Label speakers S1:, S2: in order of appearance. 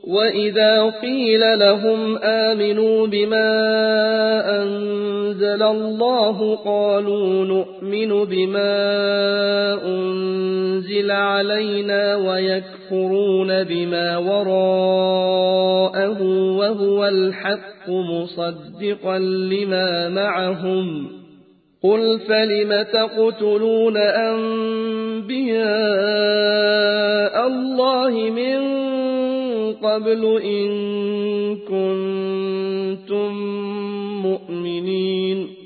S1: وإذا قيل لهم آمنوا بما أنزل الله قالوا نؤمن بما أنزل علينا ويكفرون بما وراءه وهو الحق مصدقا لما معهم قل فلم تقتلون أنبياء الله من قبل إن كنتم مؤمنين